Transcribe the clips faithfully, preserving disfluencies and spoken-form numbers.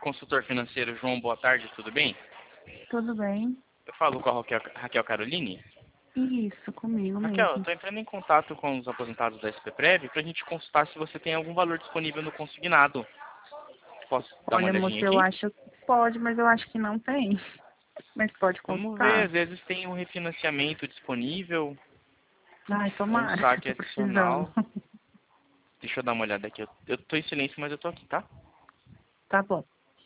consultor financeiro João, boa tarde, tudo bem? Tudo bem? Eu falo com a Raquel, Raquel Caroline. Isso, comigo Raquel, eu mesmo. estou entrando em contato com os aposentados da S P Prev para a gente consultar se você tem algum valor disponível no consignado. Posso dar uma Olha, moço, olhadinha eu aqui? acho que pode, mas eu acho que não tem. Mas pode Vamos ver, consultar. às vezes tem um refinanciamento disponível, Ai, ou um tomara, saque tô precisando. adicional. Deixa eu dar uma olhada aqui. Eu, eu tô em silêncio, mas eu tô aqui, tá? Tá bom.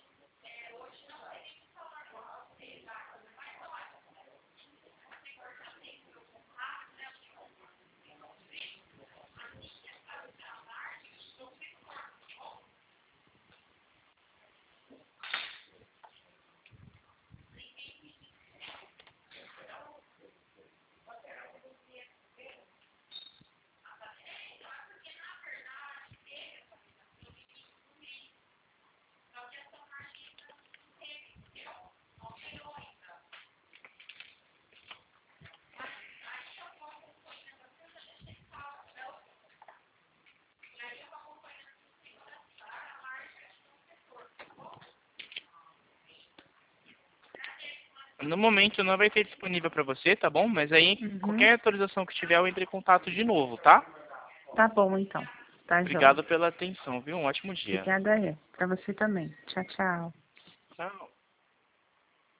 No momento não vai ter disponível para você, tá bom? Mas aí, Uhum. qualquer atualização que tiver, eu entre em contato de novo, tá? Tá bom, então. Tá joia. Obrigado pela atenção, viu? Um ótimo dia. Obrigada, é. Pra você também. Tchau, tchau. Tchau.